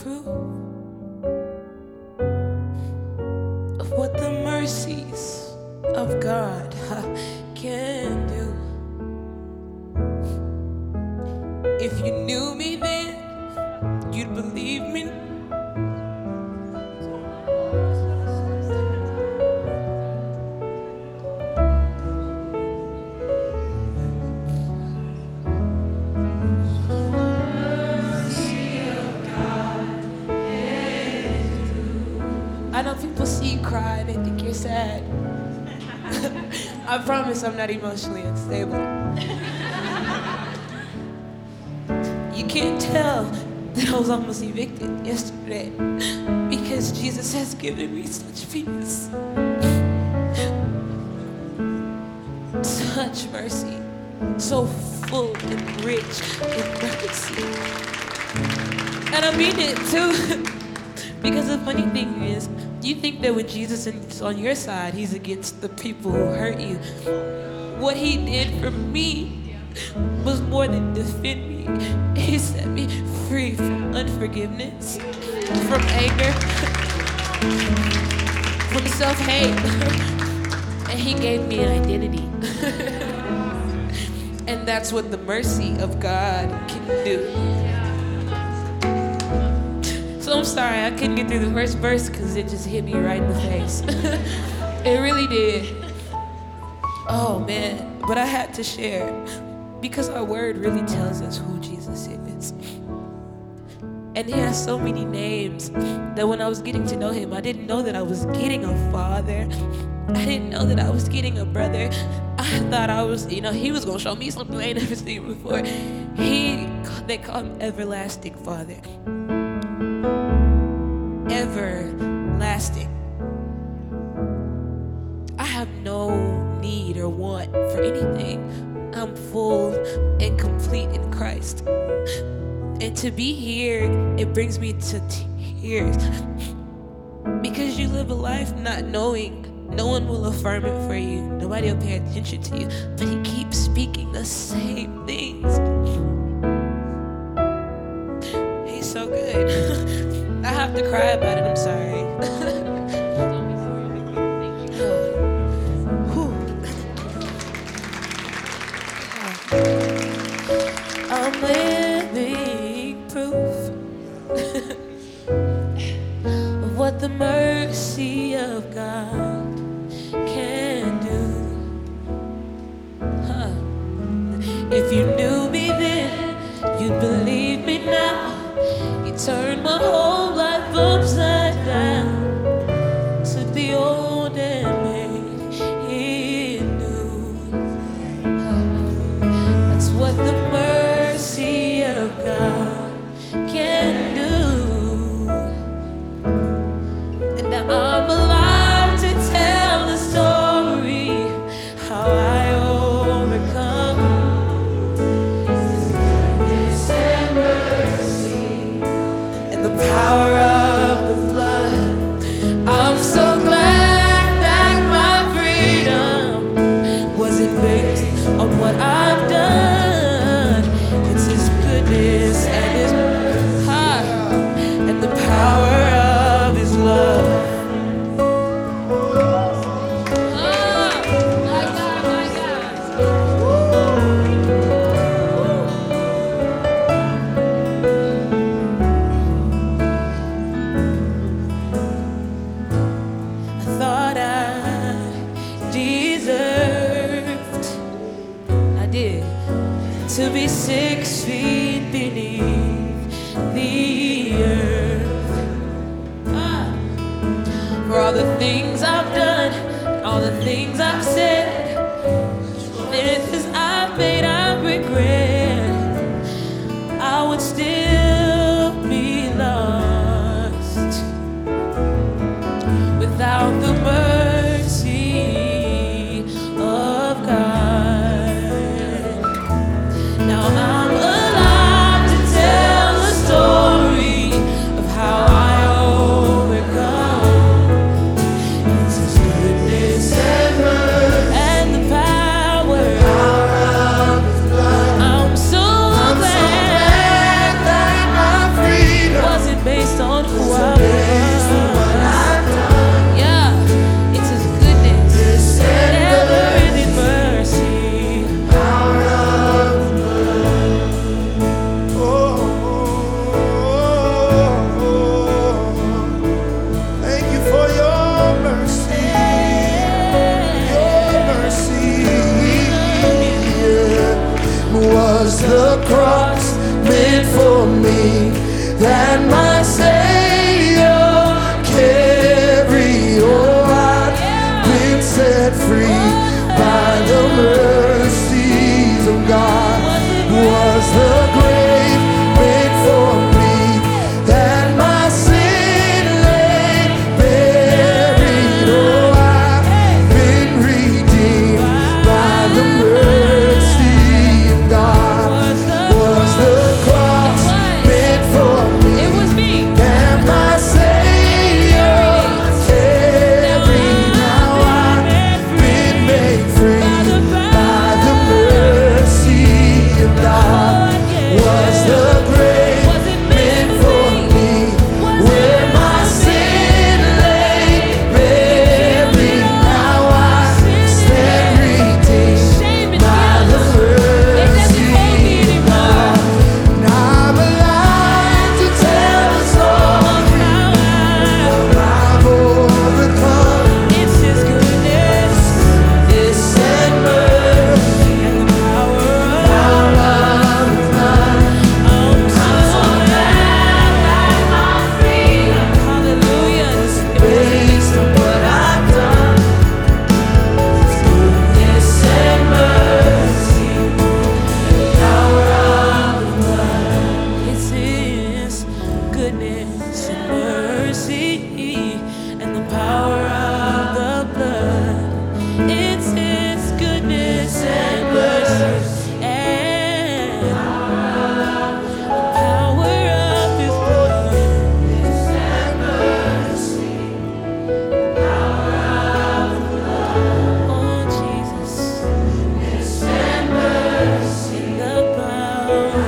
proof of what the mercies of God can do. If you knew me then, you'd believe me. I know people see you cry, they think you're sad. I promise I'm not emotionally unstable. You can't tell that I was almost evicted yesterday because Jesus has given me such peace, such mercy, so full and rich in mercy. And I mean it too. Because the funny thing is, you think that when Jesus is on your side, he's against the people who hurt you. What he did for me was more than defend me. He set me free from unforgiveness, from anger, from self-hate. And he gave me an identity. And that's what the mercy of God can do. So I'm sorry I couldn't get through the first verse because it just hit me right in the face. It really did. Oh man, but I had to share because our word really tells us who Jesus is. And he has so many names that when I was getting to know him, I didn't know that I was getting a father. I didn't know that I was getting a brother. I thought I was, he was gonna show me something I ain't never seen before. They call him Everlasting Father. Everlasting. I have no need or want for anything. I'm full and complete in Christ. And to be here, it brings me to tears. Because you live a life not knowing. No one will affirm it for you. Nobody will pay attention to you. But he keeps speaking the same things. He's so good. I have to cry about it, I'm sorry. I'm living proof of what the mercy of God can do. If you knew me then, you'd believe me now. You turned my whole life upside down. Took the old and made it new. That's what the mercy of God can do. And now I'm alive to tell the story how I overcome. The power of the blood. I'm so glad that my freedom wasn't based on what I've done. It's his goodness and his heart and the power of his love. My God, my God. To be 6 feet beneath the earth. For all the things I've done, all the things I've said, promises I've made, I regret. I would still be lost without the mercy of God. Now I'm alive to tell the story of how I overcome. It's his goodness and mercy. the cross meant for me, that my Savior carried. Oh, I've been set free by the mercies of God. Was the grave meant for me, that my sin lay buried? Oh, I've been redeemed by the mercy of God. Was the cross meant for me, that my Savior carried? Now I've been made free by the mercy of God. Was the grave meant for me, where my sin lay buried? Now I stand redeemed by the mercy of God. And I'm alive to tell the story of how I've overcome. It's His goodness This and mercy and the power of hallelujah. based on what I've done. This and mercy, power of It's His goodness and mercy and the power of the blood. It's His goodness and mercy and the power of His blood. Oh, Jesus. And the power.